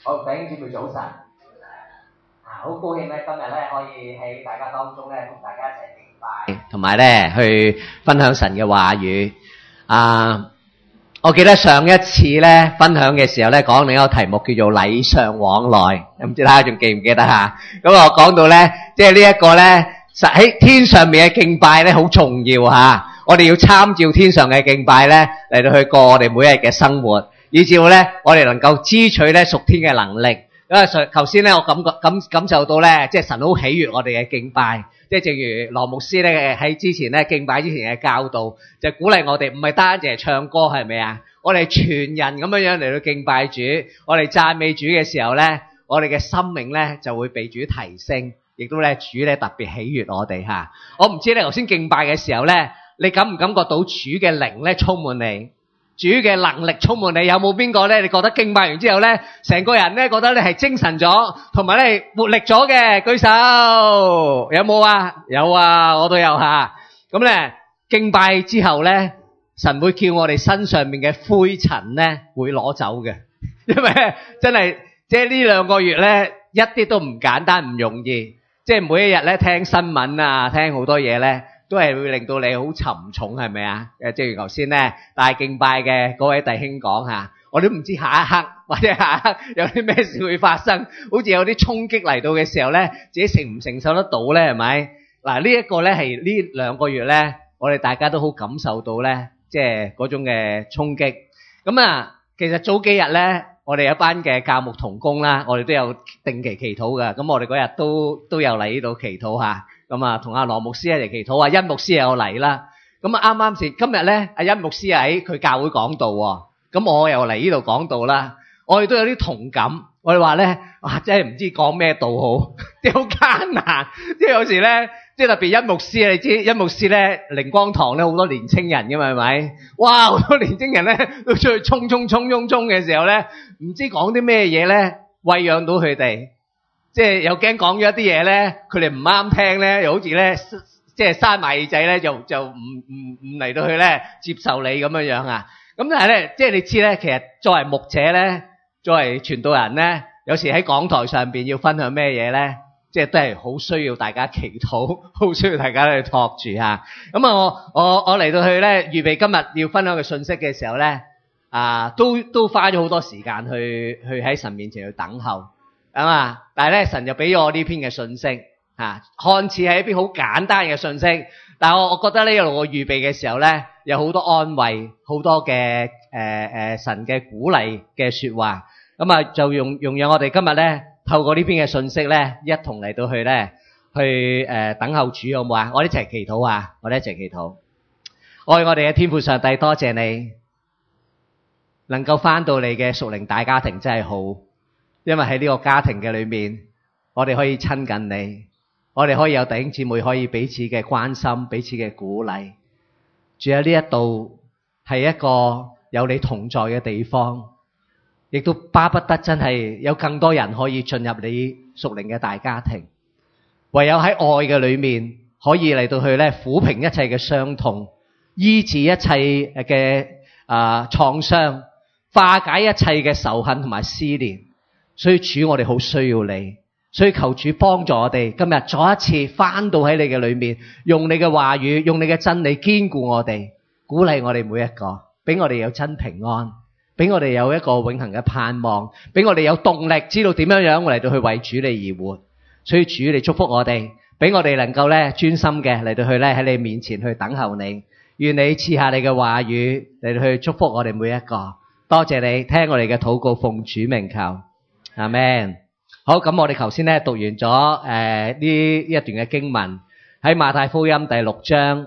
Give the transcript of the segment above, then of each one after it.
好，弟兄姊妹早晨。好高興咧，今日咧可以喺大家當中咧同大家一齊敬拜，同埋咧去分享神嘅話語。我記得上一次咧分享嘅時候咧講另一個題目叫做禮尚往來，唔知大家仲記唔記得吓？咁我講到咧，即係呢一個咧，實喺天上面嘅敬拜咧好重要吓。我哋要參照天上嘅敬拜咧嚟到去過我哋每一日嘅生活，以至咧我哋能夠支取咧屬天嘅能力。因為頭先咧我感受到咧，即係神好喜悅我哋嘅敬拜，即係正如羅牧師咧喺之前咧敬拜之前嘅教導，就鼓勵我哋唔係單淨係唱歌，係咪啊？我哋全人咁樣嚟到敬拜主，我哋讚美主嘅時候咧，我哋嘅生命咧就會被主提升，亦都咧主咧特別喜悅我哋吓。我唔知咧頭先敬拜嘅時候咧，你感唔感覺到主嘅靈咧充滿你？主嘅能力充滿你，有冇邊個咧？你覺得敬拜完之後咧，成個人咧覺得咧係精神咗，同埋咧活力咗嘅？舉手，有冇啊？有啊，我都有吓。咁咧敬拜之後咧，神會叫我哋身上面嘅灰塵咧會攞走嘅，因為真係即係呢2個月咧一啲都唔簡單，唔容易。即係每一日咧聽新聞啊，聽好多嘢咧。都係會令到你好沉重，係咪啊？正如頭先咧大敬拜嘅嗰位弟兄講吓，我都唔知下一刻或者下一刻有啲咩事會發生，好似有啲衝擊嚟到嘅時候咧，自己承唔承受得到咧？係咪？嗱，呢一個咧係呢2個月咧，我哋大家都好感受到咧，即係嗰種嘅衝擊。咁啊，其實早幾日咧，我哋有一班嘅教牧同工啦，我哋都有定期祈禱噶。咁我哋嗰日都有嚟呢度祈禱吓。咁啊，同阿羅牧師一齊祈禱啊，殷牧師又有嚟啦。咁啊，啱啱先今日咧，阿殷牧師喺佢教會講道喎。咁我又嚟呢度講道啦。我哋都有啲同感。我哋話咧，哇，真係唔知講咩道好，即係好艱難。即係有時咧，即係特別殷牧師，你知殷牧師咧，靈光堂咧好多年青人㗎嘛，係咪？哇，好多年青人咧都出去衝嘅時候咧，唔知講啲咩嘢咧，餵養到佢哋。即係又驚講咗一啲嘢咧，佢哋唔啱聽咧，又好似咧，即係閂埋耳仔咧，就唔嚟到去咧接受你咁樣啊！咁但係咧，即係你知咧，其實作為牧者咧，作為傳道人咧，有時喺講台上邊要分享咩嘢咧，即係都係好需要大家祈禱，好需要大家去托住嚇。咁啊，我嚟到去咧預備今日要分享嘅信息嘅時候咧，都花咗好多時間去喺神面前去等候。但係咧神就俾咗我呢篇嘅信息看似係一篇好簡單嘅信息，但係我覺得呢一路我預備嘅時候咧，有好多安慰，好多嘅神嘅鼓勵嘅說話。咁啊就容讓我哋今日咧透過呢篇嘅信息咧，一同嚟到去咧去等候主，好唔好啊？我哋一齊祈禱啊！我哋一齊祈禱。愛我哋嘅天父上帝，多謝你能夠翻到你嘅屬靈大家庭，真係好。因為喺呢個家庭嘅裏面，我哋可以親近你，我哋可以有弟兄姊妹可以彼此嘅關心，彼此嘅鼓勵。住喺呢一度係一個有你同在嘅地方，亦都巴不得真係有更多人可以進入你屬靈嘅大家庭。唯有喺愛嘅裏面，可以嚟到去咧撫平一切嘅傷痛，醫治一切嘅創傷，化解一切嘅仇恨同埋思念。所以主，我哋好需要你，所以求主幫助我哋今日再一次翻到喺你嘅裏面，用你嘅話語，用你嘅真理堅固我哋，鼓勵我哋每一個，俾我哋有真平安，俾我哋有一個永恆嘅盼望，俾我哋有動力，知道點樣樣嚟到去為主你而活。所以主，你祝福我哋，俾我哋能夠咧專心嘅嚟到去咧喺你面前去等候你。願你賜下你嘅話語嚟到去祝福我哋每一個。多謝你聽我哋嘅禱告，奉主名求。阿們。好，咁我哋頭先咧讀完咗呢一段嘅經文，喺馬太福音第6章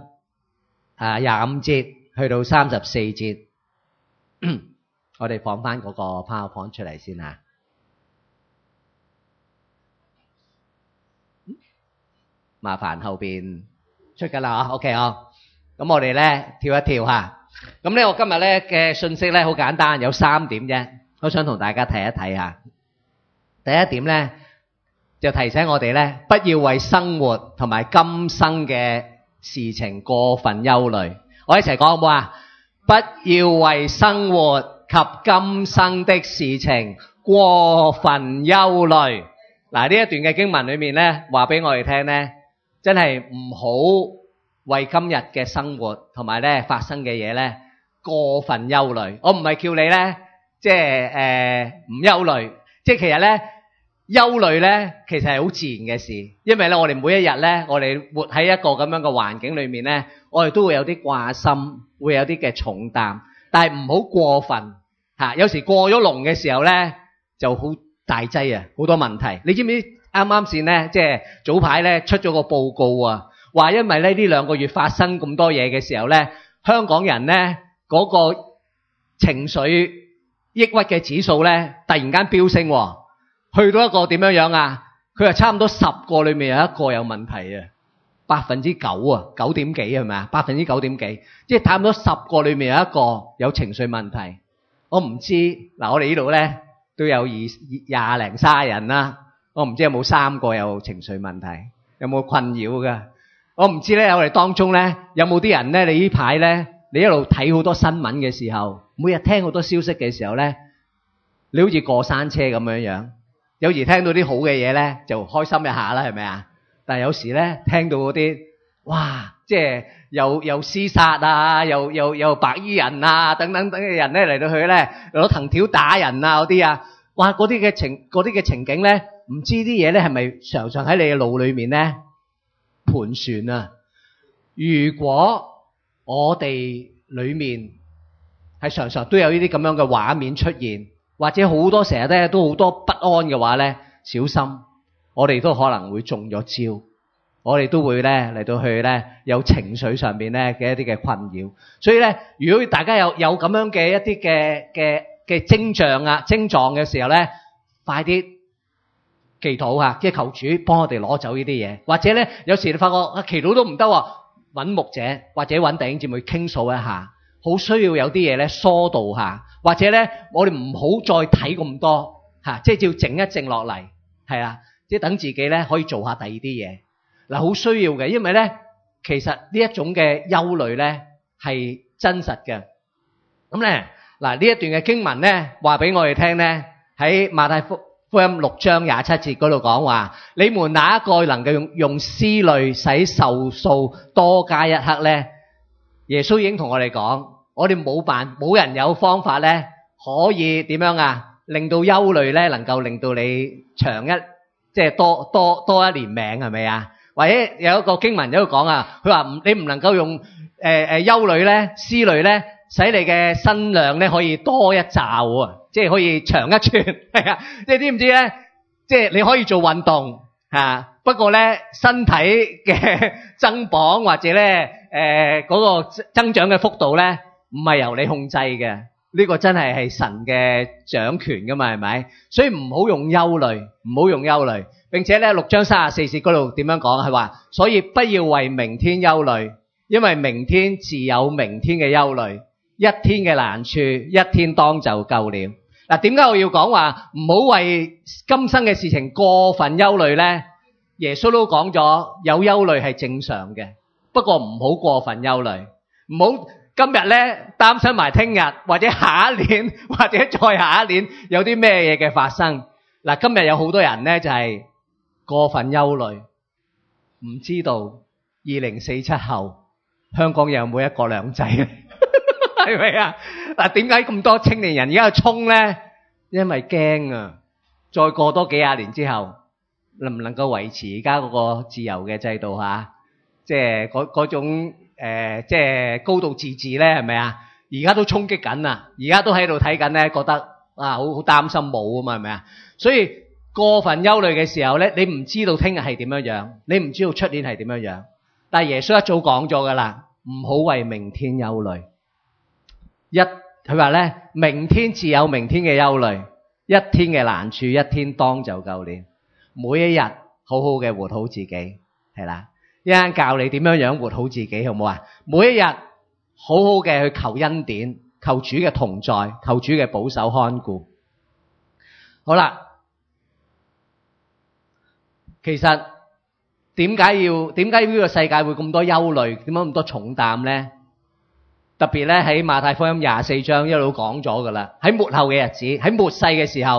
25節去到34節，我哋放翻嗰個 PowerPoint 出嚟先吓。麻煩後邊出緊啦，OK 哦。咁我哋咧跳一跳吓。咁咧我今日咧嘅信息咧好簡單，有3點啫，我想同大家睇一睇下。第一點咧，就提醒我哋咧，不要為生活同埋今生嘅事情過分憂慮。我一齊講好唔好啊？不要為生活及今生的事情過分憂慮。嗱，呢一段嘅經文裏面咧，話俾我哋聽咧，真係唔好為今日嘅生活同埋咧發生嘅嘢咧過分憂慮。我唔係叫你咧，即係唔憂慮，即係其實咧憂慮咧其實係好自然嘅事，因為咧我哋每一日咧，我哋活喺一個咁樣嘅環境裏面咧，我哋都會有啲掛心，會有啲嘅重擔，但係唔好過分嚇。有時過咗龍嘅時候咧，就好大劑啊，好多問題。你知唔知啱啱先咧，即係早排咧出咗個報告啊，話因為咧呢2個月發生咁多嘢嘅時候咧，香港人咧嗰個情緒抑鬱嘅指數咧突然間飆升喎，去到一個點樣啊？佢話差唔多10個裏面有一個有問題啊，9%啊，9點幾係咪啊？9.9%，即係差唔多10個裏面有一個有情緒問題。我唔知嗱，我哋呢度咧都有20零30人啦，我唔知有冇3個有情緒問題，有冇困擾㗎？我唔知咧，我哋當中咧有冇啲人咧，你呢排咧，你一路睇好多新聞嘅時候，每日聽好多消息嘅時候咧，你好似過山車咁樣，有時聽到啲好嘅嘢咧，就開心一下啦，係咪啊？但係有時咧聽到嗰啲，哇，即係又廝殺啊，又白衣人啊，等等嘅人咧嚟到去咧攞藤條打人啊嗰啲啊，哇，嗰啲嘅情景咧，唔知啲嘢咧係咪常常喺你嘅腦裏面咧盤旋啊？如果我哋裏面係常常都有呢啲咁樣嘅畫面出現，或者好多成日咧都好多不安嘅話咧，小心我哋都可能會中咗招，我哋都會咧嚟到去咧有情緒上面咧嘅一啲嘅困擾。所以咧，如果大家有咁樣嘅一啲嘅徵狀嘅時候咧，快啲祈禱下，即係求主幫我哋攞走呢啲嘢。或者咧，有時你發覺祈禱都唔得喎，揾牧者或者揾弟兄姊妹傾訴一下，好需要有啲嘢咧疏導下，或者咧我哋唔好再睇咁多嚇，即係要靜一靜落嚟，係啊，即係等自己咧可以做下第二啲嘢。嗱，好需要嘅，因為咧其實呢一種嘅憂慮咧係真實嘅。咁咧嗱，呢一段嘅經文咧話俾我哋聽咧，喺馬太福音6章27節嗰度講話，你們哪一個能夠用思慮使壽數多加一刻咧？耶穌已經同我哋講，我哋冇人有方法咧可以點樣啊，令到憂慮咧能夠令到你即係多一年命，係咪啊？或者有一個經文喺度講啊，佢話你唔能夠用憂慮咧、思慮咧，使你嘅身量咧可以多一罩啊，即係可以長一寸，係啊！即係知唔知咧？即係你可以做運動嚇，不過咧身體嘅增磅或者咧嗰個增長嘅幅度咧，唔係由你控制嘅。呢個真係神嘅掌權噶嘛，係咪？所以唔好用憂慮，唔好用憂慮。並且咧6章34節嗰度點樣講？係話，所以不要為明天憂慮，因為明天自有明天嘅憂慮，一天嘅難處一天當就夠了。嗱，點解我要講話唔好為今生嘅事情過分憂慮咧？耶穌都講咗，有憂慮係正常嘅，不過唔好過分憂慮，唔好今日咧擔心埋聽日或者下一年或者再下一年有啲咩嘢嘅發生。嗱，今日有好多人咧就係過分憂慮，唔知道2047後香港有冇一國兩制咧？係咪啊？嗱，點解咁多青年人而家去衝咧？因為驚啊！再過多幾廿年之後，能唔能夠維持而家嗰個自由嘅制度嚇？即係嗰種即係高度自治咧，係咪啊？而家都衝擊緊啊！而家都喺度睇緊咧，覺得啊好擔心冇啊嘛，係咪啊？所以過分憂慮嘅時候咧，你唔知道聽日係點樣樣，你唔知道出年係點樣樣。但係耶穌一早講咗噶啦，唔好為明天憂慮。佢話咧，明天自有明天嘅憂慮，一天嘅難處一天當就夠了。每一日好好嘅活好自己，係啦。一陣教你點樣樣活好自己，好唔好啊？每一日好好嘅去求恩典，求主嘅同在，求主嘅保守看顧。好啦，其實點解呢個世界會咁多憂慮，點解咁多重擔咧？特別咧喺馬太福音24章一路講咗噶啦，喺末後嘅日子，喺末世嘅時候，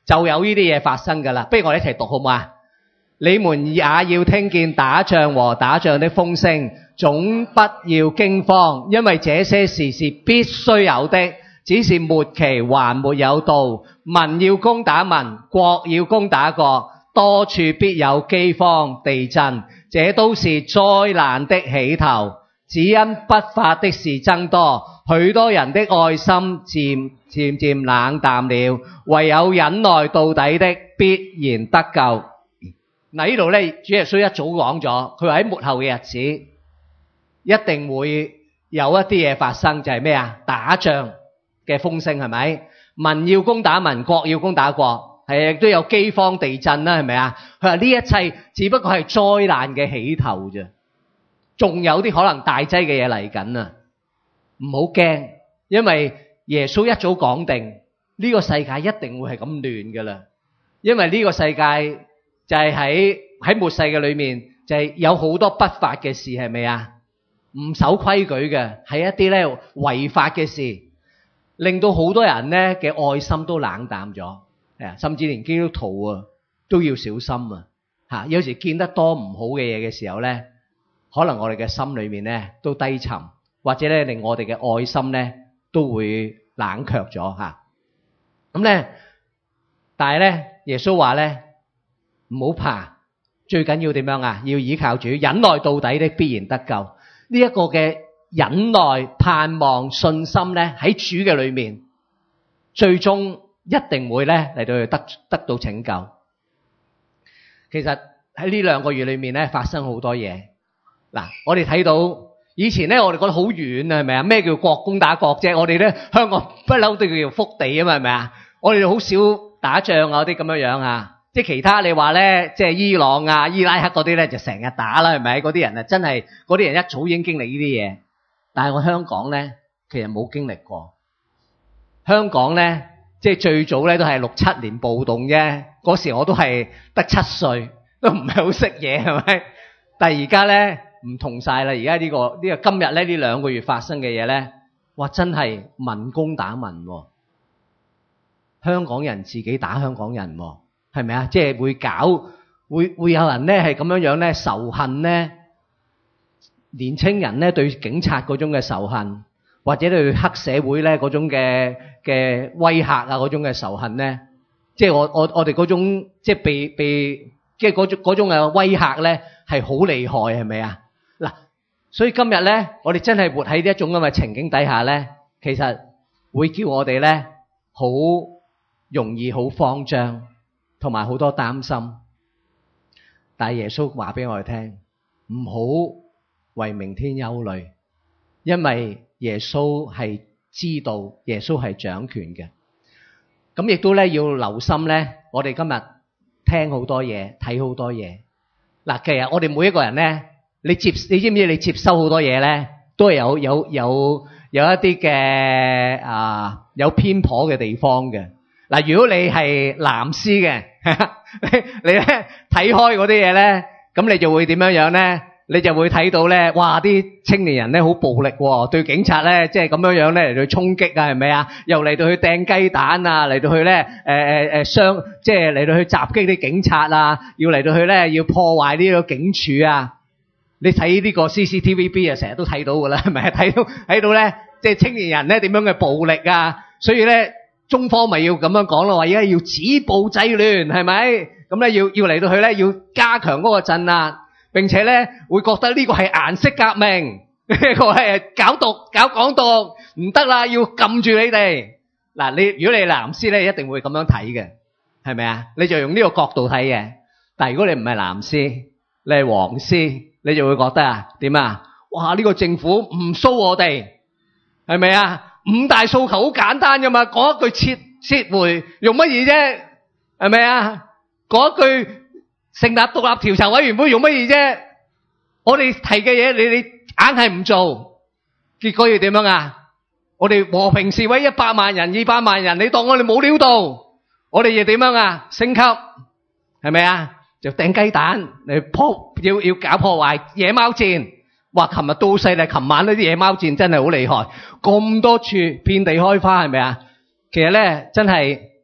就有呢啲嘢發生㗎啦。不如我哋一齊讀好唔好啊？你們也要聽見打仗和打仗的風聲，總不要驚慌，因為這些事是必須有的，只是末期還沒有到。民要攻打民，國要攻打國，多處必有饑荒、地震，這都是災難的起頭。只因不法的事增多，許多人的愛心漸漸冷淡了，唯有忍耐到底的必然得救。嗱，呢度咧，主耶穌一早講咗，佢話喺末後嘅日子一定會有一啲嘢發生，就係咩啊？打仗嘅風聲係咪？民要攻打民，國要攻打國，係亦都有饑荒、地震啦，係咪啊？佢話呢一切只不過係災難嘅起頭啫，仲有啲可能大劑嘅嘢嚟緊啊！唔好驚，因為耶穌一早講定呢個世界一定會係咁亂噶啦，因為呢個世界就係喺末世嘅裏面，就係有好多不法嘅事，係咪啊？唔守規矩嘅，係一啲咧違法嘅事，令到好多人咧嘅愛心都冷淡咗，甚至連基督徒啊都要小心啊！吓，有時見得多唔好嘅嘢嘅時候咧，可能我哋嘅心裏面咧都低沉，或者咧令我哋嘅愛心咧都會冷卻咗吓。咁咧，但係咧耶穌話咧，唔好怕，最緊要點樣啊？要依靠主，忍耐到底的必然得救。呢一個嘅忍耐、盼望、信心咧，喺主嘅裏面，最終一定會咧嚟到得到拯救。其實喺呢2個月裏面咧，發生好多嘢。嗱，我哋睇到以前咧，我哋覺得好遠啊，係咪啊？咩叫國攻打國啫？我哋咧香港不嬲都叫福地啊嘛，係咪啊？我哋好少打仗啊，啲咁樣樣啊。即係其他你話咧，即係伊朗啊、伊拉克嗰啲咧就成日打啦，係咪？嗰啲人啊真係，嗰啲人一早已經經歷呢啲嘢。但係我香港咧，其實冇經歷過。香港咧，即係最早咧都係6、7年暴動啫。嗰時我都係得7歲，都唔係好識嘢，係咪？但係而家咧唔同晒啦。而家呢個今日咧呢2個月發生嘅嘢咧，哇！真係民攻打民喎，香港人自己打香港人喎。係咪啊？即係會有人咧係咁樣樣咧仇恨咧，年青人咧對警察嗰種嘅仇恨，或者對黑社會咧嗰種嘅威嚇啊嗰種嘅仇恨咧，即係我哋嗰種即係被即係嗰種嘅威嚇咧係好厲害，係咪啊？嗱，所以今日咧我哋真係活喺呢一種咁嘅情景底下咧，其實會叫我哋咧好容易好慌張。同埋好多擔心，但係耶穌話俾我哋聽，唔好為明天憂慮，因為耶穌係知道，耶穌係掌權嘅。咁亦都咧要留心咧，我哋今日聽好多嘢，睇好多嘢。嗱，其實我哋每一個人咧，你知唔知你接收好多嘢咧，都係有一啲嘅有偏頗嘅地方嘅。嗱，如果你係藍絲嘅，你咧睇開嗰啲嘢咧，咁你就會點樣樣咧？你就會睇到咧，哇！啲青年人咧好暴力喎，對警察咧即係咁樣樣咧嚟到衝擊啊，係咪啊？又嚟到去掟雞蛋啊，嚟到去咧即係嚟到去襲擊啲警察啊，要嚟到去咧要破壞呢個警署啊！你睇呢個 CCTVB 啊，成日都睇到噶啦，係咪？睇到咧，即係青年人咧點樣嘅暴力啊！所以咧，中方咪要咁樣講咯，話而家要止暴制亂，係咪？咁咧要嚟到去咧要加強嗰個鎮壓。並且咧會覺得呢個係顏色革命，呢個係搞港獨，唔得啦，要撳住你哋。嗱，如果你係藍絲咧，一定會咁樣睇嘅，係咪啊？你就用呢個角度睇嘅。但係如果你唔係藍絲，你係黃絲，你就會覺得啊點啊？哇！呢個政府唔騷我哋，係咪啊？5大訴求好簡單噶嘛，講一句撤回用乜嘢啫？係咪啊？講一句成立獨立調查委員會用乜嘢啫？我哋提嘅嘢你硬係唔做，結果要點樣啊？我哋和平示威100萬人、200萬人，你當我哋冇料到，我哋要點樣啊？升級係咪啊？就掟雞蛋嚟要搞破壞野貓戰。哇！琴日都好犀利，琴晚呢啲野貓戰真係好厲害，咁多處遍地開花，係咪啊？其實咧真係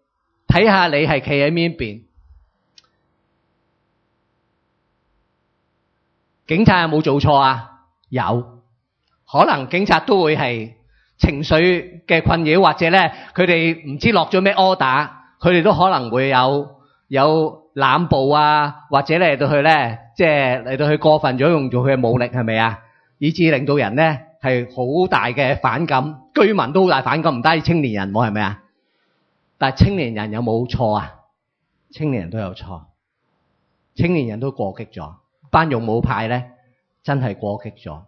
睇下你係企喺邊邊。警察有冇做錯啊？有，可能警察都會係情緒嘅困擾，或者咧佢哋唔知落咗咩 order，佢哋都可能會有濫暴啊，或者嚟到去咧，即係嚟到去過分咗用咗佢嘅武力，係咪啊？以致令到人咧係好大嘅反感，居民都好大反感，唔單止青年人喎，係咪啊？但係青年人有冇錯啊？青年人都有錯，青年人都過激咗，班勇武派咧真係過激咗。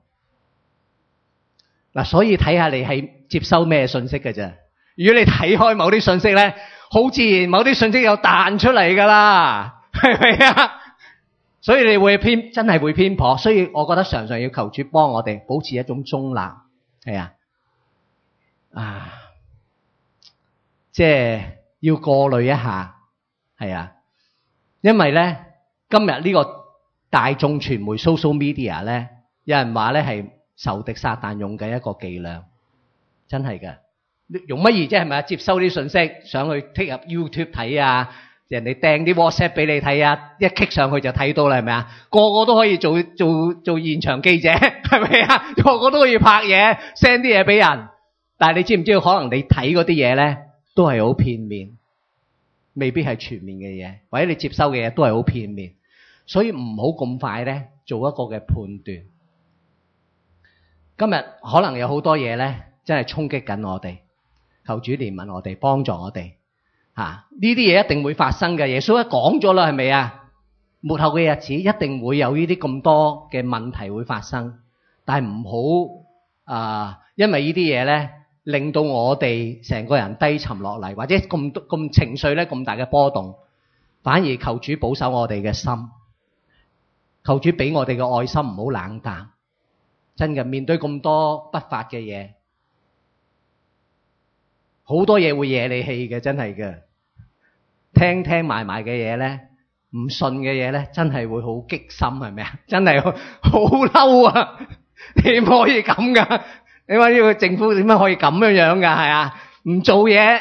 嗱，所以睇下你係接收咩信息嘅啫。如果你睇開某啲信息咧，好自然某啲信息有彈出嚟噶啦，係咪啊？所以你會真係會偏頗。所以我覺得常常要求主幫我哋保持一種中立，係啊，即係要過濾一下，係啊，因為咧今日呢個大眾傳媒 social media 咧，有人話咧係仇敵撒旦用嘅一個伎倆，真係嘅。用乜嘢啫？係咪啊？接收啲信息，上去 take 入 YouTube 睇啊，人哋掟啲 WhatsApp 俾你睇啊，一 click 上去就睇到啦，係咪啊？個個都可以做現場記者，係咪啊？個個都可以拍嘢 send 啲嘢俾人，但係你知唔知道？可能你睇嗰啲嘢咧，都係好片面，未必係全面嘅嘢，或者你接收嘅嘢都係好片面，所以唔好咁快咧做一個嘅判斷。今日可能有好多嘢咧，真係衝擊緊我哋。求主憐憫我哋，幫助我哋。呢啲嘢一定會發生嘅。耶穌一講咗啦，係咪啊？末後嘅日子一定會有呢啲咁多嘅問題會發生，但係唔好因為呢啲嘢咧，令到我哋成個人低沉落嚟，或者咁情緒咧咁大嘅波動，反而求主保守我哋嘅心，求主俾我哋嘅愛心唔好冷淡。真嘅，面對咁多不法嘅嘢。好多嘢會惹你氣嘅，真係嘅。聽埋嘅嘢咧，唔信嘅嘢咧，真係會好激心，係咪啊？真係好嬲啊！點可以咁噶？你話呢個政府點解可以咁樣噶？係啊，唔做嘢，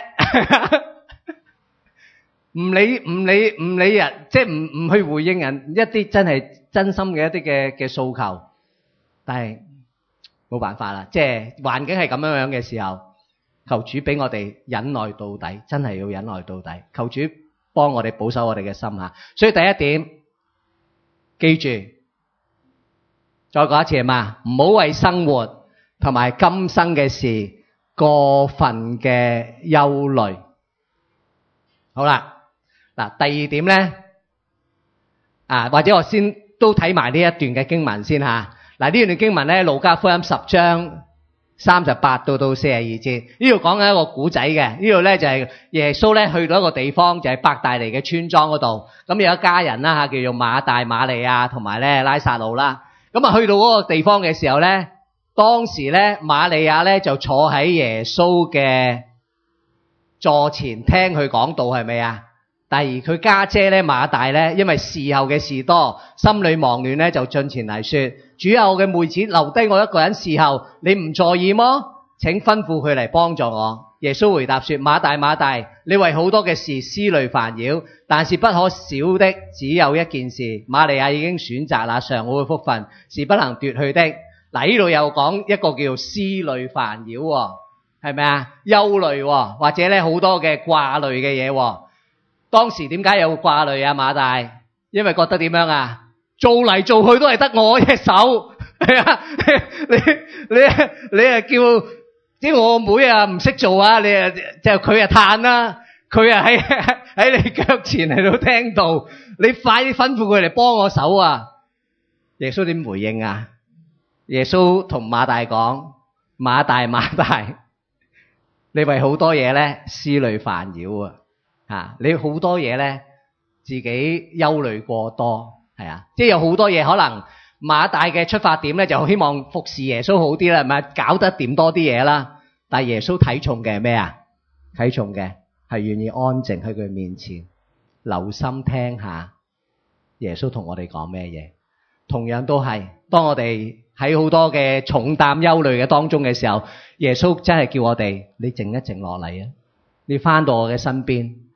唔理人，即係唔去回應人一啲真係真心嘅一啲嘅訴求。但係冇辦法啦，即係環境係咁樣嘅時候。求主俾我哋忍耐到底，真係要忍耐到底。求主幫我哋保守我哋嘅心吓。所以第一點，記住，再講一次係嘛，唔好為生活同埋今生嘅事過分嘅憂慮。好啦，嗱，第二點咧，或者我先都睇埋呢一段嘅經文先吓。嗱，呢段經文咧，路加福音10章。38到42節，呢度講緊一個古仔嘅。呢度咧就係耶穌咧去到一個地方，就係伯大尼嘅村莊嗰度。咁有一家人啦，叫做馬大、馬利亞同埋咧拉撒路啦。咁去到嗰個地方嘅時候咧，當時咧瑪利亞咧就坐喺耶穌嘅座前聽佢講道，係咪啊？但係佢家姐咧馬大咧，因為侍候嘅事多，心裏忙亂咧，就進前嚟說：主啊，我嘅妹子留低我一個人侍候，你唔在意麼？請吩咐佢嚟幫助我。耶穌回答說：馬大，馬大，你為好多嘅事思慮煩擾，但是不可少的只有一件事。瑪利亞已經選擇那上好嘅福分，是不能奪去的。嗱，呢度又講一個叫思慮煩擾，係咪啊？憂慮，或者咧好多嘅掛慮嘅嘢。當時點解有掛慮啊？馬大，因為覺得點樣啊？做嚟做去都係得我隻手，係啊！你啊叫啲我妹啊唔識做啊，你啊就佢啊嘆啦，佢啊喺你腳前嚟到聽道，你快啲吩咐佢嚟幫我手啊！耶穌點回應啊？耶穌同馬大講：馬大，馬大，你為好多嘢咧思慮煩擾啊！你好多嘢咧，自己憂慮過多，係啊，即係有好多嘢可能馬大嘅出發點咧，就希望服侍耶穌好啲啦，係咪搞得掂多啲嘢啦？但係耶穌睇重嘅係咩啊？睇重嘅係願意安靜喺佢面前，留心聽下耶穌同我哋講咩嘢。同樣都係，當我哋喺好多嘅重擔憂慮嘅當中嘅時候，耶穌真係叫我哋，你靜一靜落嚟啊！你翻到我嘅身邊。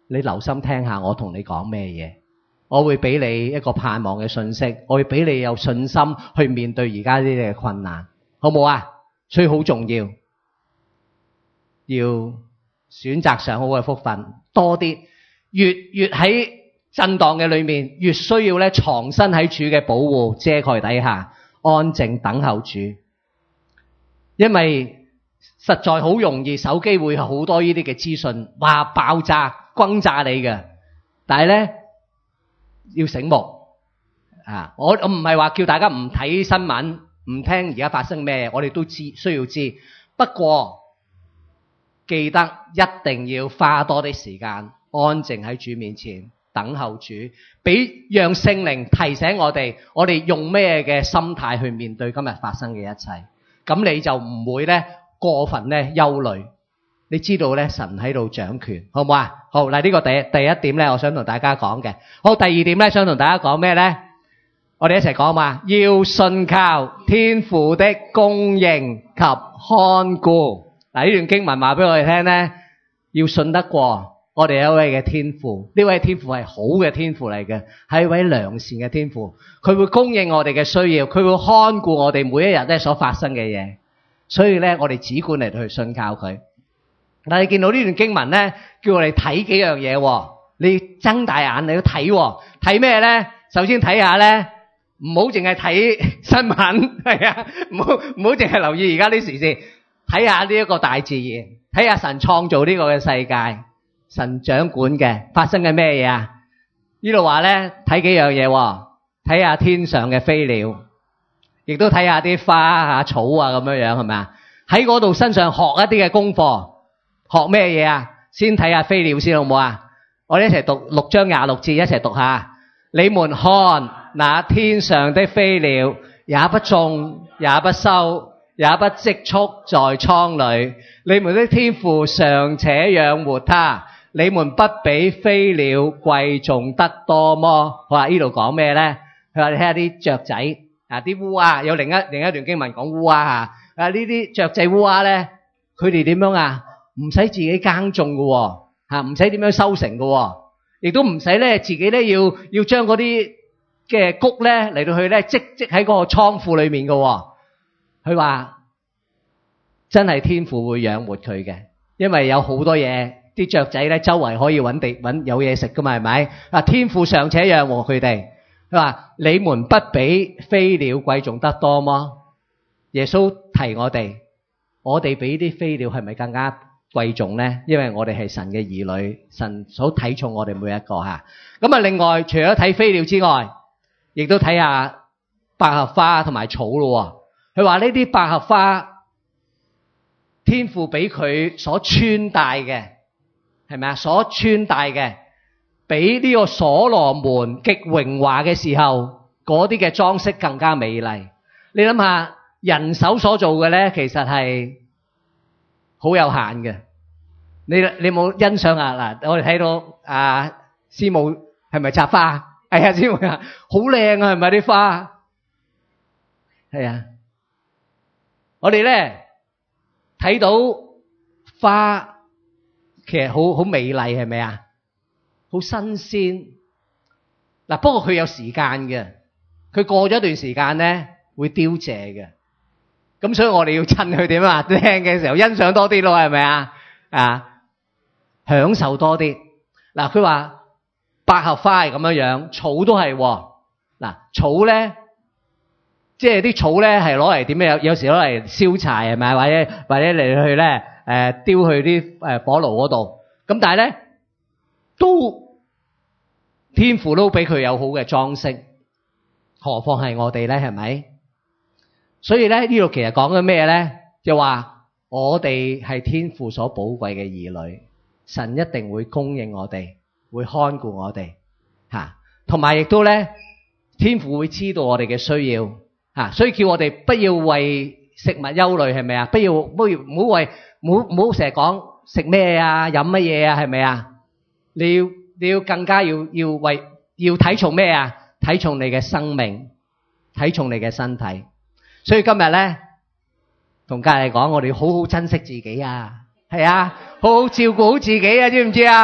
你留心聽下我同你講咩嘢，我會俾你一個盼望嘅信息，我會俾你有信心去面對而家呢啲嘅困難，好冇啊？所以好重要，要選擇上好嘅福分多啲，越喺震盪嘅裏面，越需要咧藏身喺主嘅保護遮蓋底下，安靜等候主。因為實在好容易，手機會有好多呢啲嘅資訊，哇爆炸轟炸你嘅。但係咧要醒目啊！我唔係話叫大家唔睇新聞，唔聽而家發生咩，我哋都需要知。不過記得一定要花多啲時間安靜喺主面前等候主，讓聖靈提醒我哋用咩嘅心態去面對今日發生嘅一切。咁你就唔會咧過分咧憂慮。你知道咧神喺度掌權，好唔好啊？好，嗱呢個第一點咧，我想同大家講嘅。好，第二點咧，想同大家講咩咧？我哋一齊講嘛，要信靠天父的供應及看顧。嗱呢段經文話俾我哋聽咧，要信得過我哋有一位嘅天父，呢位天父係好嘅天父嚟嘅，係一位良善嘅天父，佢會供應我哋嘅需要，佢會看顧我哋每一日咧所發生嘅嘢。所以咧，我哋只管嚟去信靠佢。但係你見到呢段經文咧，叫我哋睇幾樣嘢，你睜大眼你要睇，睇咩咧？首先睇下咧，唔好淨係睇新聞，係啊，唔好淨係留意而家啲時事，睇下呢一個大自然，睇下神創造呢個嘅世界，神掌管嘅發生嘅咩嘢啊？呢度話咧睇幾樣嘢，睇下天上嘅飛鳥，亦都睇下啲花啊草啊咁樣樣，係咪啊？喺嗰度身上學一啲嘅功課，學咩嘢啊？先睇下飛鳥先好唔好啊？我哋一齊讀6章26節，一齊讀下。你們看那天上的飛鳥，也不種，也不收，也不積蓄在倉裏，你們的天父尚且養活它，你們不比飛鳥貴重得多麼？佢話呢度講咩咧？佢話你睇下啲雀仔啊，啲烏鴉，有另一段經文講烏鴉啊，呢啲雀仔烏鴉咧，佢哋點樣啊？唔使自己耕種嘅吓，唔使點樣收成嘅，亦都唔使咧自己咧要將嗰啲嘅穀咧嚟到去咧積喺嗰個倉庫裏面嘅。佢話真係天父會養活佢嘅，因為有好多嘢，啲雀仔咧周圍可以搵有嘢食噶嘛，係咪？啊，天父尚且養活佢哋。佢話你們不比飛鳥貴重得多麼？耶穌提我哋比啲飛鳥係咪更加貴重咧？因為我哋係神嘅兒女，神所睇重我哋每一個吓。咁啊，另外除咗睇飛鳥之外，亦都睇下百合花同埋草咯。佢話呢啲百合花，天父俾佢所穿戴嘅，係咪啊？所穿戴嘅，比呢個所羅門極榮華嘅時候嗰啲嘅裝飾更加美麗。你諗下，人手所做嘅咧，其實係好有限嘅。你冇欣賞下嗱？我哋睇到師母係咪插花？係啊，師母啊，好靚啊，係咪啲花？係啊，我哋咧睇到花，其實好美麗，係咪啊？好新鮮。嗱，不過佢有時間嘅，佢過咗一段時間咧會凋謝嘅。咁所以我哋要趁佢點啊？靚嘅時候欣賞多啲咯，係咪啊？享受多啲。嗱，佢話百合花係咁樣樣，草都係。嗱，草咧，即係啲草咧係攞嚟點樣？有時攞嚟燒柴係咪？或者嚟去咧丟去啲火爐嗰度。咁但係咧都天父都俾佢有好嘅裝飾，何況係我哋咧？係咪？所以咧呢度其實講緊咩咧？就話我哋係天父所寶貴嘅兒女，神一定會供應我哋，會看顧我哋吓，同埋亦都咧天父會知道我哋嘅需要吓，所以叫我哋不要為食物憂慮，係咪啊？唔好成日講食咩啊，飲乜嘢啊，係咪啊？你要更加要睇重咩啊？睇重你嘅生命，睇重你嘅身體。所以今日咧，同隔籬講，我哋要好好珍惜自己啊，係啊，好好照顧好自己啊，知唔知啊？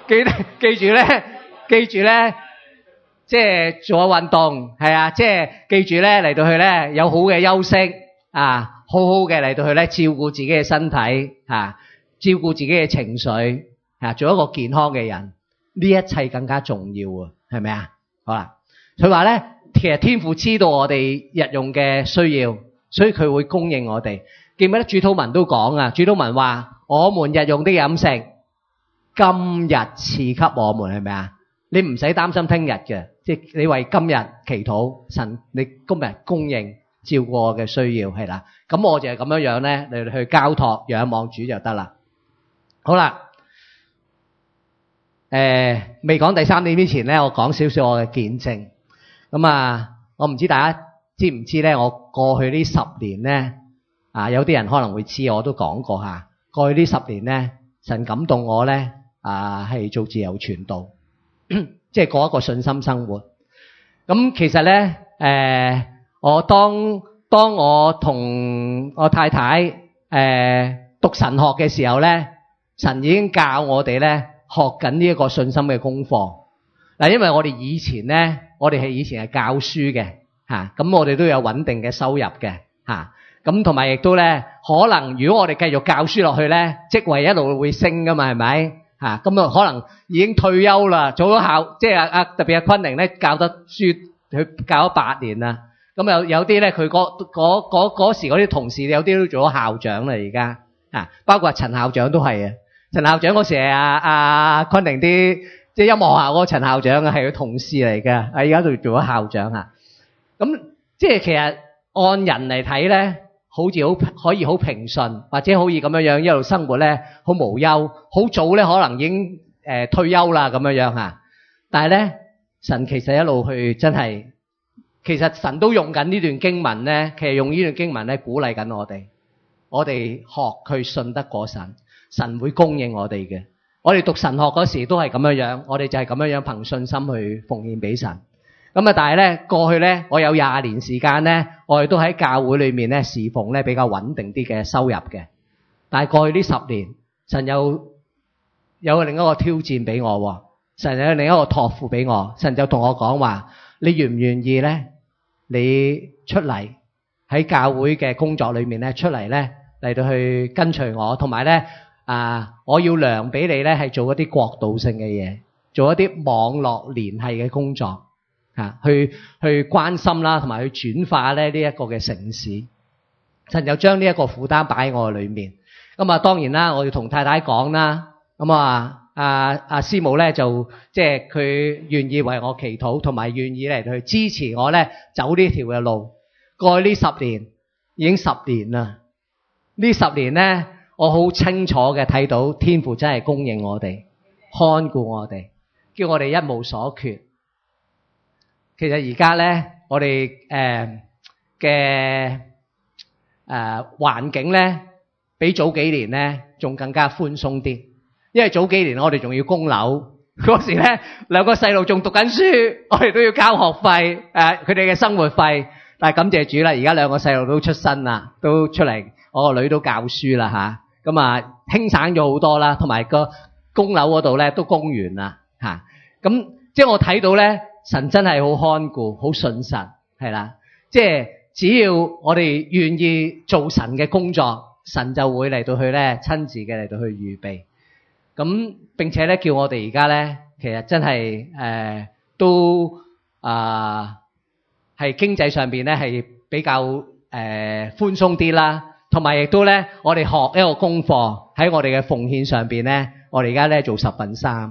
記住咧，即係做下運動，係啊，即係記住咧嚟到去咧有好嘅休息啊，好好嘅嚟到去咧照顧自己嘅身體啊，照顧自己嘅情緒啊，做一個健康嘅人，呢一切更加重要啊，係咪啊？好啦，佢話咧，其實天父知道我哋日用嘅需要，所以佢會供應我哋。記唔記得主禱文都講啊？主禱文話：我們日用的飲食，今日賜給我們，係咪啊？你唔使擔心聽日嘅，即係你為今日祈禱，神你今日供應照顧我嘅需要，係啦。咁我就係咁樣樣咧，你去交託仰望主就得啦。好啦，未講第三點之前咧，我講少少我嘅見證。咁啊，我唔知大家知唔知咧？我過去呢10年咧，有啲人可能會知，我都講過下。過去呢10年咧，神感動我咧，係做自由傳道。即係過一個信心生活。咁其實咧，我當我同我太太讀神學嘅時候咧，神已經教我哋咧學緊呢一個信心嘅功課。嗱，因為我哋以前係教書嘅嚇，咁我哋都有穩定嘅收入嘅嚇。咁同埋亦都咧，可能如果我哋繼續教書落去咧，職位一路會升噶嘛，係咪？咁啊，可能已經退休啦，做咗校，即係特別阿坤寧咧教得書，佢教咗8年啦。咁有啲咧，佢嗰時嗰啲同事有啲都做咗校長啦，而家包括陳校長都係啊。陳校長嗰時係阿坤寧啲即係音樂學校嗰個陳校長啊，係佢同事嚟嘅，而家都做咗校長啊。咁即係其實按人嚟睇咧，好似可以好平順，或者可以咁樣一路生活咧，好無憂，好早咧可能已經退休啦咁樣嚇。但係咧，神其實一路去真係，其實神都用緊呢段經文咧，其實用呢段經文咧鼓勵緊我哋學佢信得過神，神會供應我哋嘅。我哋讀神學嗰時都係咁樣，我哋就係咁樣憑信心去奉獻俾神。咁啊，但係咧過去咧，我有20年時間咧，我哋都喺教會裏面咧侍奉咧比較穩定啲嘅收入嘅。但係過去呢10年，神有另一個挑戰俾我，神有另一個託付俾我，神就同我講話：你願唔願意咧？你出嚟喺教會嘅工作裏面咧，出嚟咧嚟到去跟隨我，同埋咧我要量俾你咧係做一啲國度性嘅嘢，做一啲網絡聯繫嘅工作。去關心啦，同埋去轉化咧呢一個嘅城市，神就將呢一個負擔擺喺我裏面。咁啊，當然啦，我要同太太講啦。咁阿師母咧就即係佢願意為我祈禱，同埋願意嚟去支持我咧走呢條嘅路。過去呢10年已經10年啦，呢10年咧我好清楚嘅睇到天父真係供應我哋，看顧我哋，叫我哋一無所缺。其實而家咧，我哋嘅環境咧，比早幾年咧仲更加寬鬆啲。因為早幾年我哋仲要供樓，嗰時咧2個細路仲讀緊書，我哋都要交學費，佢哋嘅生活費。但係感謝主啦，而家2個細路都出身啦，都出嚟，我個女都教書啦吓，咁輕省咗好多啦，同埋個供樓嗰度咧都供完啦吓。咁即係我睇到咧。神真係好看顧，好信實，係啦。即係只要我哋願意做神嘅工作，神就會嚟到去咧親自嘅嚟到去預備。咁並且咧叫我哋而家咧，其實真係都係經濟上邊咧係比較寬鬆啲啦，同埋亦都咧我哋學一個功課喺我哋嘅奉獻上邊咧，我哋而家咧做3/10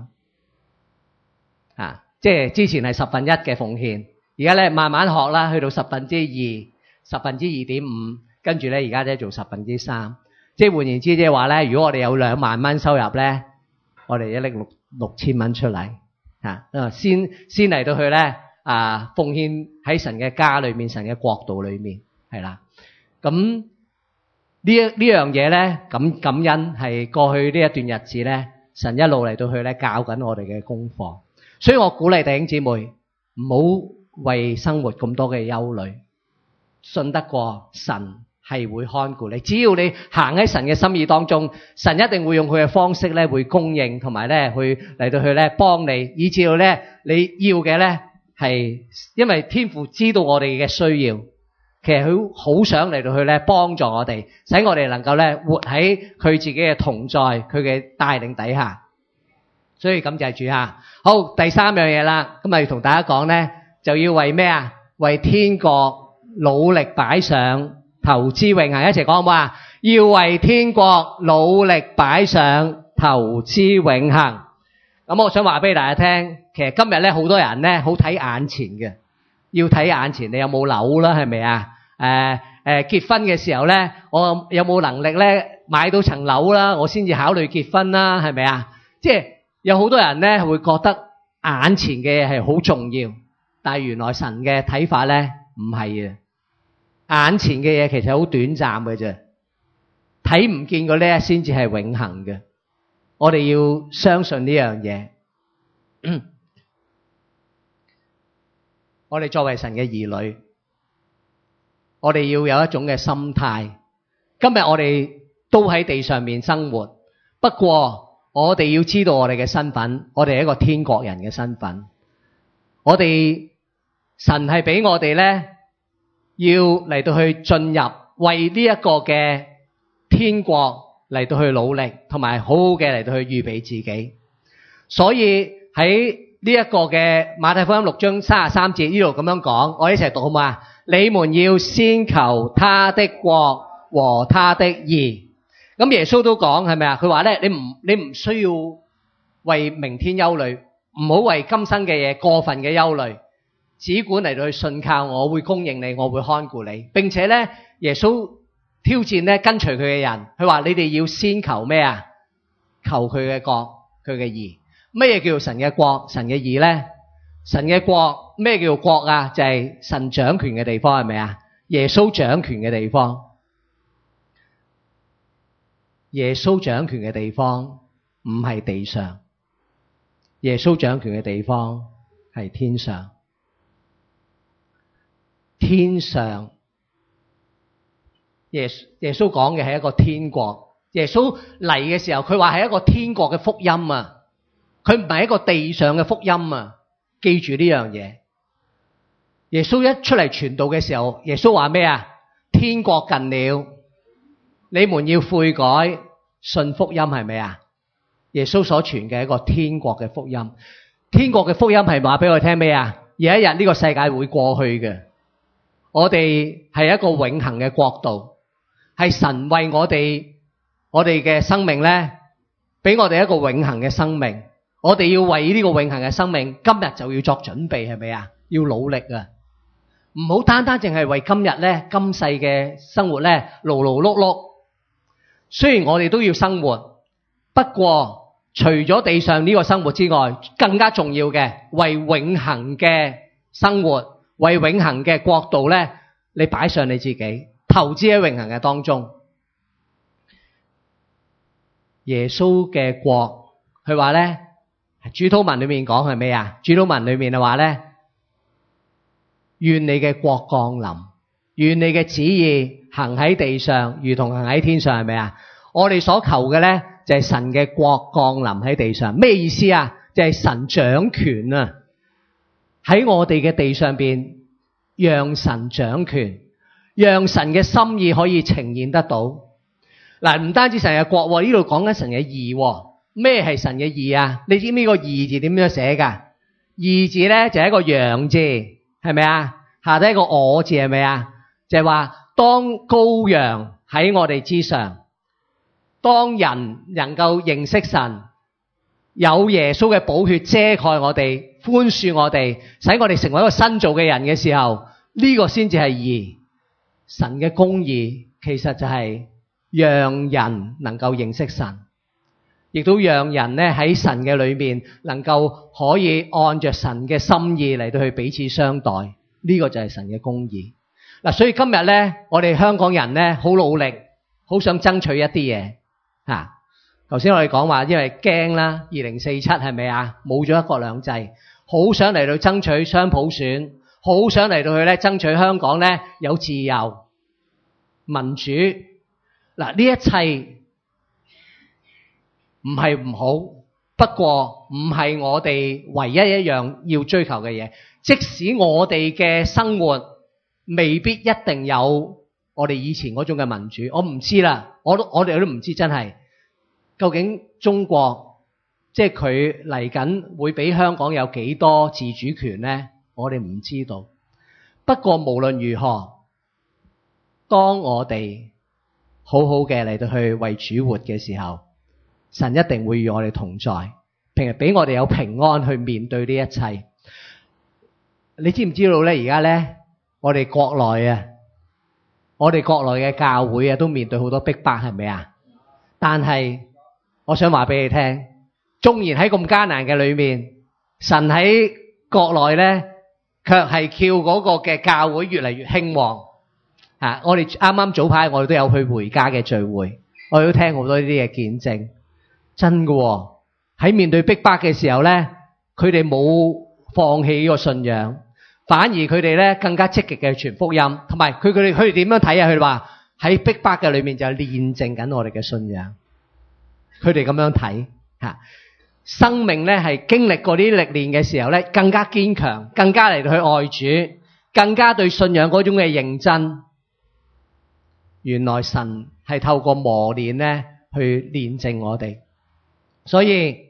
即係之前係1/10嘅奉獻，而家咧慢慢學啦，去到2/10、2.5%，跟住咧而家咧做3/10。即係換言之，即係話咧，如果我哋有2萬蚊收入咧，我哋一拎6000蚊出嚟先嚟到去咧奉獻喺神嘅家裏面、神嘅國度裏面，係啦。咁呢樣嘢咧，感恩係過去呢一段日子咧，神一路嚟到去咧教緊我哋嘅功課。所以我鼓勵弟兄姊妹唔好為生活咁多嘅憂慮，信得過神係會看顧你。只要你行喺神嘅心意當中，神一定會用佢嘅方式咧，會供應同埋咧，去嚟到去咧幫你，以至到咧你要嘅咧係，因為天父知道我哋嘅需要，其實佢好想嚟到去咧幫助我哋，使我哋能夠咧活喺佢自己嘅同在，佢嘅帶領底下。所以感謝主啊！好，第三樣嘢啦，今日要同大家講咧，就要為咩啊？為天國努力擺上，投資永恆。一齊講好唔好啊？要為天國努力擺上，投資永恆。咁我想話俾大家聽，其實今日咧好多人咧好睇眼前嘅，要睇眼前你有冇樓啦，係咪啊？結婚嘅時候咧，我有冇能力咧買到層樓啦，我先至考慮結婚啦，係咪啊？即係有好多人咧會覺得眼前嘅嘢係好重要，但係原來神嘅睇法咧唔係嘅，眼前嘅嘢其實好短暫嘅啫，睇唔見嗰啲先至係永恆嘅。我哋要相信呢樣嘢。我哋作為神嘅兒女，我哋要有一種嘅心態。今日我哋都喺地上面生活，不過我哋要知道我哋嘅身份，我哋係一個天國人嘅身份。我哋神係俾我哋咧，要嚟到去進入，為呢一個嘅天國嚟到去努力，同埋好好嘅嚟到去預備自己。所以喺呢一個嘅馬太福音6章33節呢度咁樣講，我一齊讀好唔好啊？你們要先求他的國和他的義。咁耶穌都講係咪啊？佢話咧，你唔需要為明天憂慮，唔好為今生嘅嘢過分嘅憂慮，只管嚟到去信靠我，會供應你，我會看顧你。並且咧，耶穌挑戰咧跟隨佢嘅人，佢話你哋要先求咩啊？求佢嘅國，佢嘅義。乜嘢叫做神嘅國、神嘅義咧？神嘅國，咩叫做國啊？就係神掌權嘅地方，係咪啊？耶穌掌權嘅地方。耶穌掌權嘅地方唔係地上，耶穌掌權嘅地方係天上。天上，耶穌講嘅係一個天國。耶穌嚟嘅時候，佢話係一個天國嘅福音啊，佢唔係一個地上嘅福音啊。記住呢樣嘢。耶穌一出嚟傳道嘅時候，耶穌話咩啊？天國近了，你們要悔改，信福音，係咪啊？耶穌所傳嘅一個天國嘅福音。天國嘅福音係話俾我聽咩啊？有一日呢個世界會過去嘅，我哋係一個永恆嘅國度，係神為我哋嘅生命咧，俾我哋一個永恆嘅生命。我哋要為呢個永恆嘅生命，今日就要作準備，係咪啊？要努力啊！唔好單單淨係為今日咧，今世嘅生活咧，勞勞碌碌。雖然我哋都要生活，不過除咗地上呢個生活之外，更加重要嘅，為永恆嘅生活，為永恆嘅國度咧，你擺上你自己，投資喺永恆嘅當中。耶穌嘅國，佢話咧，主禱文裏面講係咩啊？主禱文裏面就話咧，願你嘅國降臨，願你嘅旨意行喺地上，如同行喺天上，係咪啊？我哋所求嘅咧，就係神嘅國降臨喺地上。咩意思啊？就係神掌權啊！喺我哋嘅地上邊，讓神掌權，讓神嘅心意可以呈現得到。嗱，唔單止神嘅國，呢度講緊神嘅義。咩係神嘅義啊？你知唔知個義字點樣寫噶？義字咧就係一個羊字，係咪啊？下底一個我字，係咪啊？就係話當羔羊喺我哋之上，當人能夠認識神，有耶穌嘅寶血遮蓋我哋，寬恕我哋，使我哋成為一個新造嘅人嘅時候，呢個先至係義。神嘅公義其實就係讓人能夠認識神，亦都讓人咧喺神嘅裏面能夠可以按着神嘅心意嚟到去彼此相待，呢個就係神嘅公義。嗱，所以今日咧，我哋香港人咧好努力，好想爭取一啲嘢嚇。頭先我哋講話，因為驚啦，2047係咪啊？冇咗一國兩制，好想嚟到爭取雙普選，好想嚟到去咧爭取香港咧有自由。 民主。嗱，呢一切唔係唔好，不過唔係我哋唯一一樣要追求嘅嘢。即使我哋嘅生活未必一定有我哋以前嗰種嘅民主，我唔知啦，我哋都唔知真係究竟中國即係佢嚟緊會俾香港有幾多自主權呢？我哋唔知道。不過無論如何，當我哋好好嘅嚟到去為主活嘅時候，神一定會與我哋同在，並係俾我哋有平安去面對呢一切。你知唔知道咧？而家咧，我哋國內嘅教會啊，都面對好多逼迫，係咪啊？但係我想話俾你聽，縱然喺咁艱難嘅裏面，神喺國內咧，卻係叫嗰個嘅教會越嚟越興旺。我哋啱啱早排我哋都有去回家嘅聚會，我哋都聽好多呢啲嘅見證，真㗎喎。喺面對逼迫嘅時候咧，佢哋冇放棄呢個信仰，反而佢哋咧更加積極嘅傳福音，同埋佢哋點樣睇啊？佢哋話喺逼迫嘅裏面就煉淨緊我哋嘅信仰。佢哋咁樣睇生命咧係經歷過啲歷練嘅時候咧，更加堅強，更加嚟到去愛主，更加對信仰嗰種嘅認真。原來神係透過磨練咧去煉淨我哋，所以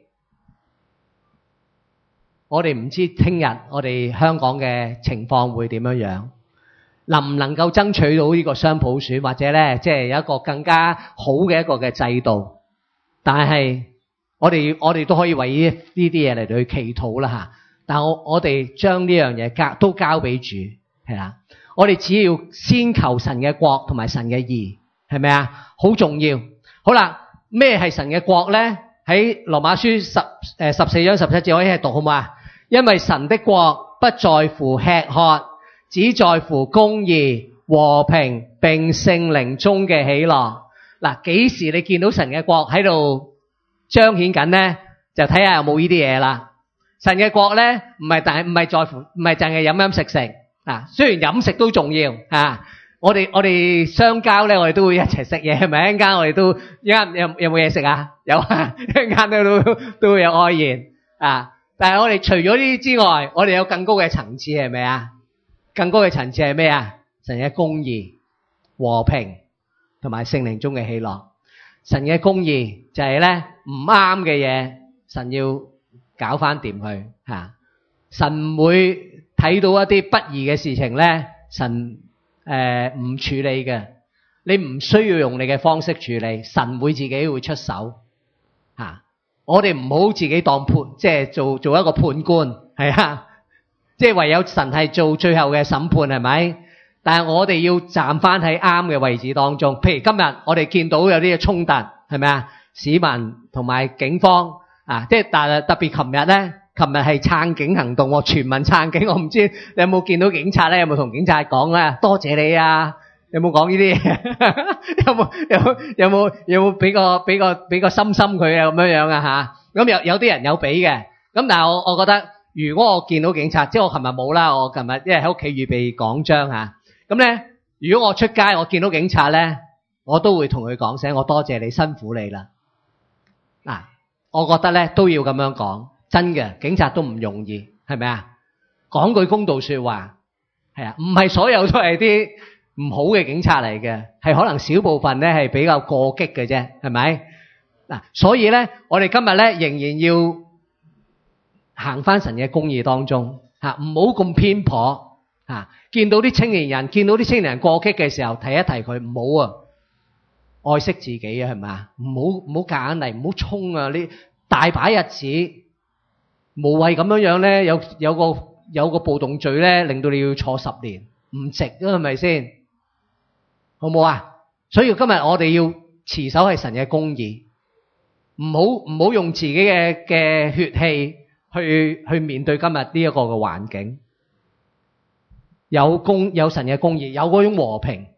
我哋唔知聽日我哋香港嘅情況會點樣，能唔能夠爭取到呢個雙普選，或者咧即係有一個更加好嘅一個嘅制度。但係我哋都可以為呢啲嘢嚟到去祈禱啦吓。但係我哋將呢樣嘢都交俾主，係啦。我哋只要先求神嘅國同埋神嘅義，係咪啊？好重要。好啦，咩係神嘅國咧？喺羅馬書14章17節，我一齊讀好唔好啊？因為神的國不在乎吃喝，只在乎公義、和平並聖靈中嘅喜樂。嗱，幾時你見到神嘅國喺度彰顯緊咧？就睇下有冇呢啲嘢啦。神嘅國咧，唔係在乎，唔係淨係飲飲食食。雖然飲食都重要我哋相交咧，我哋都會一齊食嘢，係咪？一陣間我哋都一陣有冇嘢食啊？有啊，一陣間都會有愛宴但係我哋除咗呢啲之外，我哋有更高嘅層次，係咪啊？更高嘅層次係咩啊？神嘅公義、和平同埋聖靈中嘅喜樂。神嘅公義就係咧唔啱嘅嘢，神要搞翻掂佢神唔會睇到一啲不義嘅事情咧，神唔處理嘅。你唔需要用你嘅方式處理，神會自己會出手我哋唔好自己當判，即係做一個判官，係即係唯有神係做最後嘅審判，係咪？但係我哋要站翻喺啱嘅位置當中。譬如今日我哋見到有啲嘅衝突，係咪啊？市民同埋警方即係但係特別琴日咧。琴日係撐警行動，全民撐警。我唔知你有冇見到警察咧？有冇同警察講咧？多謝你啊！有冇講呢啲嘢？有冇俾個心佢啊？咁樣啊吓？咁有啲人有俾嘅。咁但係我覺得，如果我見到警察，即係我琴日冇啦。我琴日因為喺屋企預備講章吓。咁咧，如果我出街我見到警察咧，我都會同佢講聲，我多謝你，辛苦你啦。我覺得咧都要咁樣講。真嘅，警察都唔容易，係咪啊？講句公道說話，係唔係所有都係啲唔好嘅警察嚟嘅，係可能少部分咧係比較過激嘅啫，係咪？所以咧，我哋今日咧仍然要行翻神嘅公義當中，唔好咁偏頗見到啲青年人過激嘅時候，提一提佢，唔好愛惜自己啊，係咪啊？唔好夾硬嚟，唔好衝啊！呢大把日子。無謂咁樣咧，有個暴動罪咧，令到你要坐10年，唔值啊，係咪先？好唔好啊？所以今日我哋要持守係神嘅公義，唔好用自己嘅血氣去面對今日呢一個嘅環境。有神嘅公義，有嗰種和平，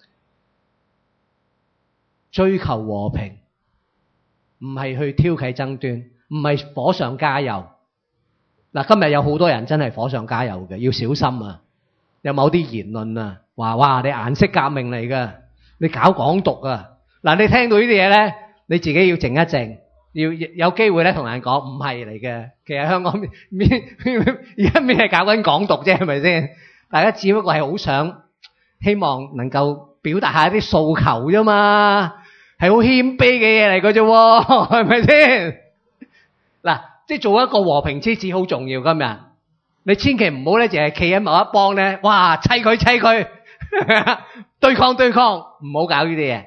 追求和平，唔係去挑起爭端，唔係火上加油。今日有好多人真係火上加油嘅，要小心啊！有某啲言論話哇，你顏色革命嚟㗎， 你搞港獨啊！嗱，你聽到呢啲嘢咧，你自己要靜一靜，要有機會咧同人講唔係嚟嘅。其實香港而家邊係搞緊港獨啫，係咪先？大家只不過係好想希望能夠表達下一啲訴求啫嘛，係好謙卑嘅嘢嚟嘅啫，係咪先？嗱，即係做一個和平之子好重要。今日你千祈唔好咧，淨係企喺某一幫咧，哇，砌佢，對抗，唔好搞呢啲嘢。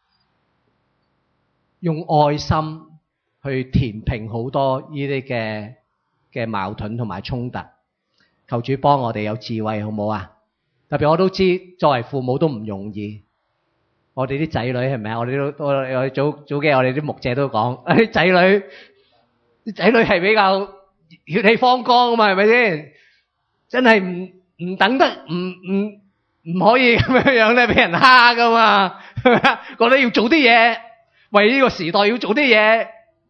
用愛心去填平好多呢啲嘅矛盾同埋衝突。求主幫我哋有智慧，好唔好啊？特別我都知，作為父母都唔容易。我哋啲仔女係咪啊？我哋早幾日我哋啲牧者都講，啲仔女係比較血氣方剛啊嘛，係咪先？真係唔等得，唔可以咁樣咧，俾人蝦噶嘛，係咪啊？覺得要做啲嘢，為呢個時代要做啲嘢，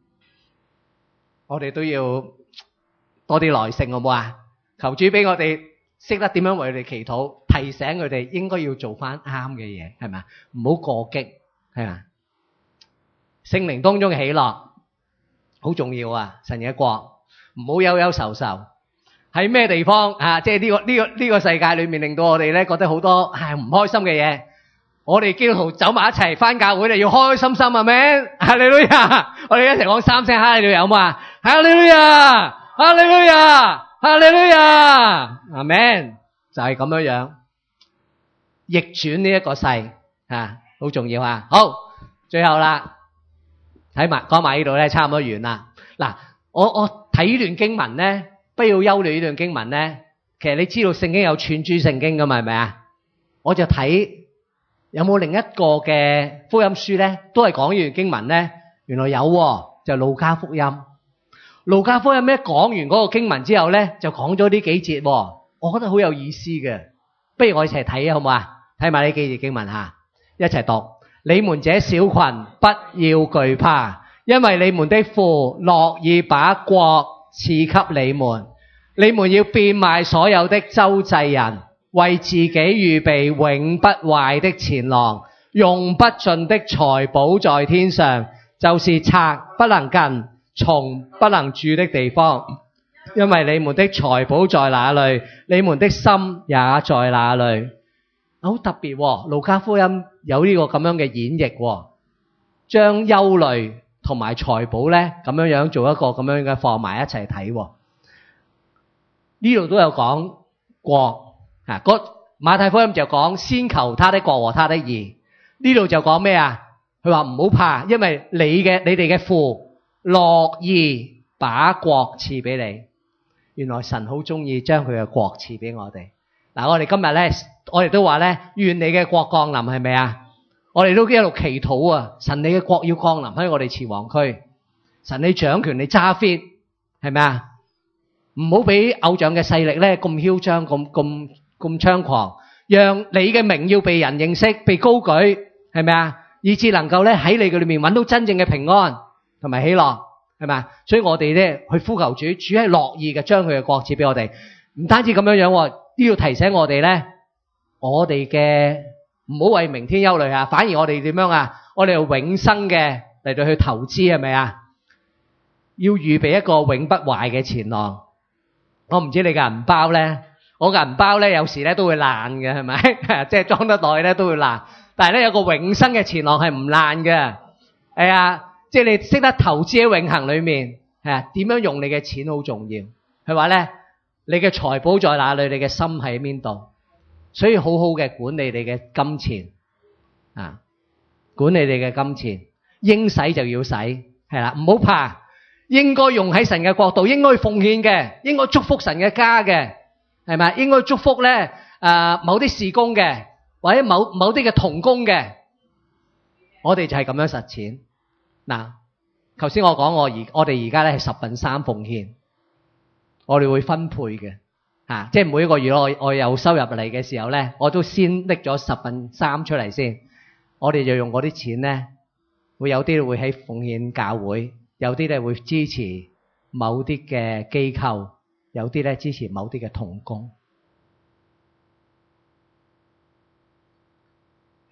我哋都要多啲耐性，好唔好啊？求主俾我哋識得點樣為佢哋祈禱，提醒佢哋應該要做翻啱嘅嘢，係咪？唔好過激，係咪？聖靈當中嘅喜樂好重要啊！神嘅國唔好憂憂愁愁。喺咩地方啊？即係呢個世界裏面，令到我哋咧覺得好多唔開心嘅嘢。我哋基督徒走埋一齊翻教會咧，要開開心心，係咪？哈利路亞！我哋一齊講3聲哈利路亞，好嘛？哈利路亞，哈利路亞，哈利路亞，阿們，就係咁樣逆轉呢一個世啊，好重要啊！好，最後啦，講埋呢度咧，差唔多完啦。嗱，我睇呢段經文咧。不要憂慮呢段經文咧，其實你知道聖經有串珠聖經噶嘛，係咪啊？我就睇有冇另一個嘅福音書咧，都係講呢段經文咧。原來有，就路加福音。路加福音咧講完嗰個經文之後咧，就講咗呢幾節，我覺得好有意思嘅。不如我一齊睇啊，好唔好啊？睇埋呢幾節經文吓，一齊讀。你們這小群不要懼怕，因為你們的父樂意把國賜給你們。你們要變賣所有的周濟人，為自己預備永不壞的錢囊，用不盡的財寶在天上，就是賊不能近，蟲不能住的地方。因為你們的財寶在哪裏，你們的心也在哪裏。好特別喎，路加福音有呢個咁樣嘅演繹喎，將憂慮同埋財寶咧咁樣做一個咁樣嘅放埋一齊睇喎。呢度都有講國啊，馬太福音就講先求他的國和他的義。呢度就講咩啊？佢話唔好怕，因為你哋嘅父樂意把國賜俾你。原來神好中意將佢嘅國賜俾我哋。嗱，我哋今日咧，我哋都話咧，願你嘅國降臨，係咪啊？我哋都一路祈禱啊，神你嘅國要降臨喺我哋慈王區，神你掌權，你揸 fit， 係咪啊？唔好俾偶像嘅勢力咧咁囂張，咁猖狂，讓你嘅名要被人認識，被高舉，係咪啊？以致能夠咧喺你嘅裏面揾到真正嘅平安同埋喜樂，係咪啊？所以我哋咧去呼求主，主係樂意嘅將佢嘅國賜俾我哋。唔單止咁樣，都要提醒我哋咧，我哋嘅唔好為明天憂慮啊，反而我哋點樣啊？我哋用永生嘅嚟到去投資，係咪啊？要預備一個永不壞嘅錢囊。我唔知你嘅銀包咧，我嘅銀包咧有時咧都會爛嘅，係咪？即係裝得耐咧都會爛，但係咧有個永生嘅錢囊係唔爛嘅。係啊，即係你識得投資喺永恆裏面，係啊，點樣用你嘅錢好重要。佢話咧，你嘅財寶在哪裏，你嘅心喺邊度？所以好好嘅管理你嘅金錢啊，管理你嘅金錢，應使就要使，係啦，唔好怕。應該用喺神嘅國度，應該奉獻嘅，應該祝福神嘅家嘅，係咪？應該祝福咧某啲事工嘅，或者某啲嘅同工嘅，我哋就係咁樣實踐。嗱，頭先我講我哋而家咧係3/10奉獻，我哋會分配嘅嚇，即係每一個月我有收入嚟嘅時候咧，我都先拎咗3/10出嚟先，我哋就用嗰啲錢咧，會有啲會喺奉獻教會。有啲咧會支持某啲嘅機構，有啲咧支持某啲嘅同工。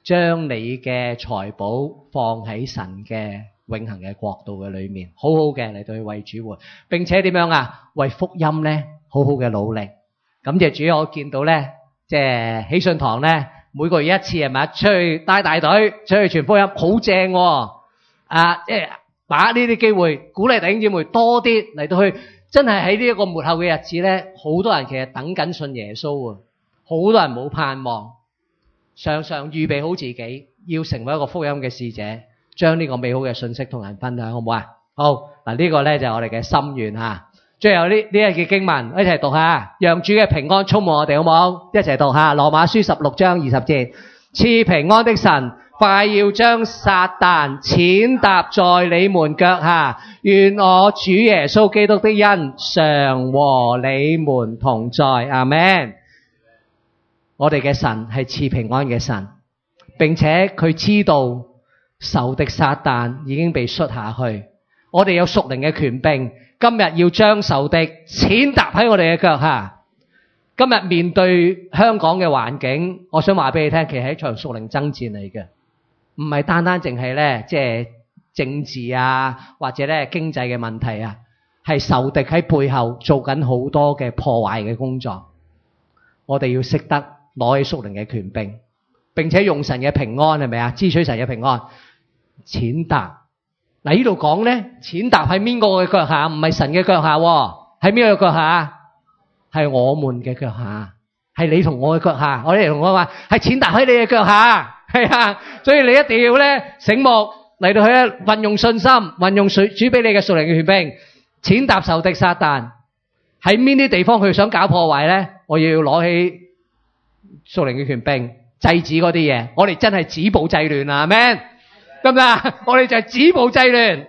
將你嘅財寶放喺神嘅永恆嘅國度嘅裏面，好好嘅嚟到去為主活，並且點樣啊？為福音咧，好好嘅努力。感謝主，我見到咧，即係喜信堂咧，每個月一次係咪？出去帶大隊，出去傳福音，好正喎！即係把握呢啲機會，鼓勵弟兄姊妹多啲嚟到去，真係喺呢一個末後嘅日子咧，好多人其實等緊信耶穌啊，好多人冇盼望，常常預備好自己，要成為一個福音嘅使者，將呢個美好嘅信息同人分享，好唔好啊？好，嗱，呢個咧就係我哋嘅心願吓。最後呢一節經文，一齊讀下，讓主嘅平安充滿我哋，好唔好？一齊讀下羅馬書16章20節，賜平安的神，快要將撒旦踐踏在你們腳下，願我主耶穌基督的恩常和你們同在。阿們。我哋嘅神係賜平安嘅神，並且佢知道仇敵撒旦已經被摔下去，我哋有屬靈嘅權柄，今日要將仇敵踐踏喺我哋嘅腳下。今日面對香港嘅環境，我想話俾你聽，其實係一場屬靈爭戰嚟嘅，唔係單單淨係咧，即係政治啊，或者咧經濟嘅問題啊，係仇敵喺背後做緊好多嘅破壞嘅工作。我哋要識得攞起屬靈嘅權柄，並且用神嘅平安，係咪啊？支取神嘅平安，踐踏。嗱，呢度講咧，踐踏喺邊個嘅腳下？唔係神嘅腳下，喺邊個嘅腳下？係我們嘅腳下，係你同我嘅腳下。我哋同我話係踐踏喺你嘅腳下，係啊。所以你一定要咧醒目嚟到去咧運用信心，運用主俾你嘅屬靈嘅權柄，踐踏仇敵撒旦。喺邊啲地方佢想搞破壞咧？我要攞起屬靈嘅權柄，制止嗰啲嘢。我哋真係止暴制亂啊，阿們。得唔得啊？我哋就係止暴制亂，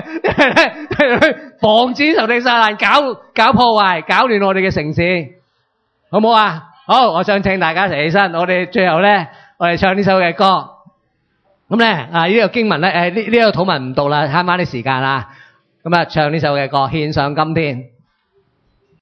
防止仇敵撒旦搞破壞，搞亂我哋嘅城市，好唔好啊？好，我想請大家一齊起身，我哋最後咧，我哋唱呢首嘅歌。咁咧呢個經文咧，呢個禱文唔讀啦，慳翻啲時間啦。咁啊，唱呢首嘅歌，獻上今天。